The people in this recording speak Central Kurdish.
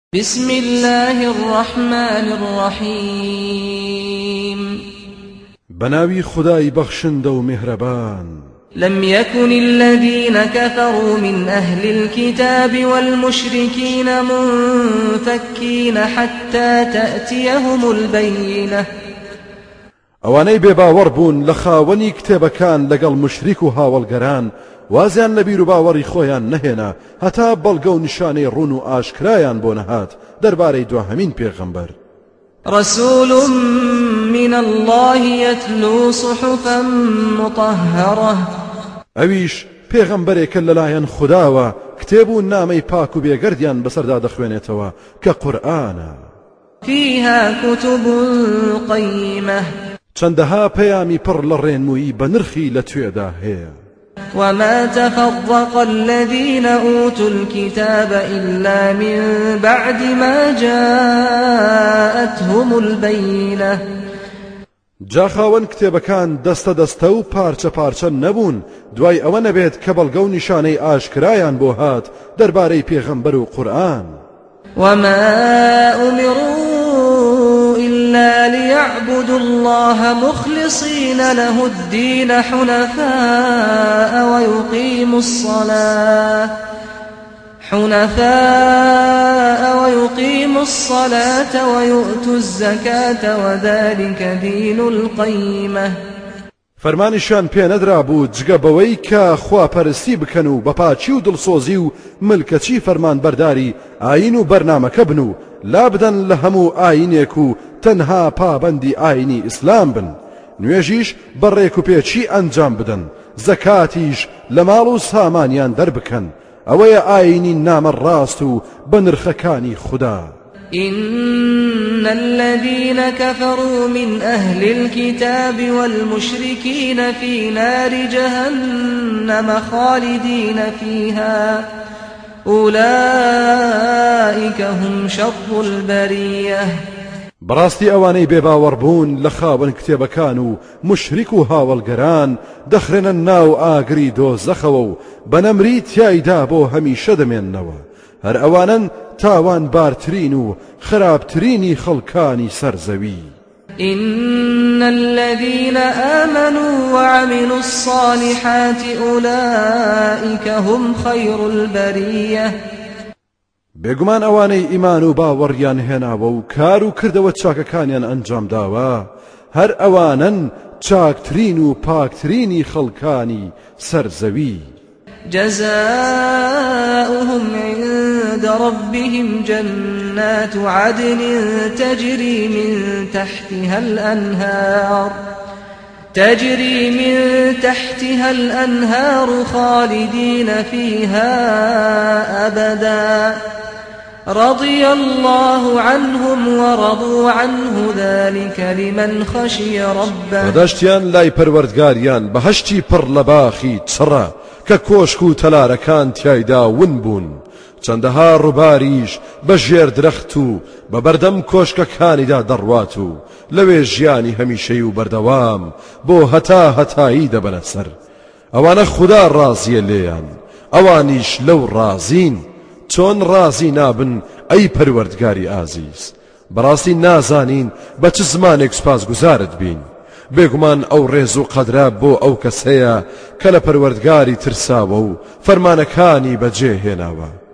بسم الله الرحمن الرحيم بناوي خداي بخشند ومهربان لم يكن الذين كفروا من أهل الكتاب والمشركين منفكين حتى تأتيهم البينة اواني بباور بون لخاوني كتابكان لقل مشركو هاولگران وازیان لبیر و باوری خۆیان نهێنا هەتا بەڵگە و نیشانەی ڕوون و ئاشکرایان بۆ نەهات دەربارەی دوهەمین پێغەمبەر رسول من الله يتلو صحفا مطهرة ئەویش پێغەمبەرێکە لەلایەن خودداوە کتێب و نامەی پاک و بێگەردیان بەسەردا دەخوێنێتەوە کە قورئانە فيها كتب قيمة چەندەها پەیامی پڕ لە ڕێنمووی بە نرخی لە توێدا هەیە وما تفرق الذين أوتوا الكتاب إلا من بعد ما جاءتهم البينة جاخاون کتێبەکان دەستە دەستە و پارچە پارچە نەبوون دوای ئەوە نەبێت کە بەڵگە و نیشانەی ئاشکرایان بۆ هات دەربارەی پێغەمبەر و قورئان وما أمروا إلا ليعبدوا الله مخلصين له الدين حنفاء ويقيموا الصلاة ويؤتوا الزكاة وذلك دين القيمة فەرمانیشان پێ نەدرا بوو جگە بەوەی کە خواپەرستی بکەن و بەپاچی و دڵسۆزی و ملکەچی فەرمان بەرداری ئاین و بەرنامەکە بن و لا بدەن لە هەموو ئاینێک و تەنها پابەندی ئاینی ئیسلام بن نوێژیش بەڕێک و پێچی ئەنجام بدەن زەکاتیش لە ماڵ و سامانیان دەربکەن ئەوەیە ئاینی نامە ڕاست و بە نرخەکانی خوددا إن الذين كفروا من أهل الكتاب والمشركين في نار جهنم خالدين فيها أولئك هم شر البرية بەڕاستی ئەوانەی بێباوەڕ بوون لە خاوەن کتێبەکان و مشریک و هاوڵگەران دەخرێنە ناو ئاگری دۆزەخەوە و بەنەمری تیایدا بۆ هەمیشە دەمێننەوە هەر ئەوانن تاوان بارترین و خراپترینی خەڵکانی سەرزەوی إن الذين آمنوا وعملوا الصالحات أولئك هم خير البرية بێگومان ئەوانەی ئیمان و باوەڕیان هێناوە و کار و کردەوە چاکەکانیان ئەنجام داوە هەر ئەوانن چاکترین و پاکترینی خەڵکانی سەرزەوی جزاؤهم عند ربهم جنات عدن تجري من تحتها الأنهار خالدين فيها أبدا رضي الله عنهم ورضوا عنه ذلك لمن خشي ربه وداشتیان لای پەروەردگاریان بەهەشتی پڕ لە باخی چڕە کە کۆشک و تەلارەکان تیایدا ون بوون چەندەها ڕووباریش بە ژێر درەخت و بە بەردەم کۆشکەکانیدا دەڕوات و لەوێ ژیانی هەمیشەی و بەردەوام بۆ هەتا هەتایی دەبەنە سەر ئەوانە خوددا ڕازیە لێیان ئەوانیش لەو ڕازین چۆن ڕازی نابن ئەی پەروەردگاری ئازیز بەڕاستی نازانین بە چ زمانێک سوپاسگوزارت بین بێگومان ئەو ڕێز و قەدرە بۆ ئەو کەسەیە کە لە پەروەردگاری ترساوە و فەرمانەکانی بەجێهێناوە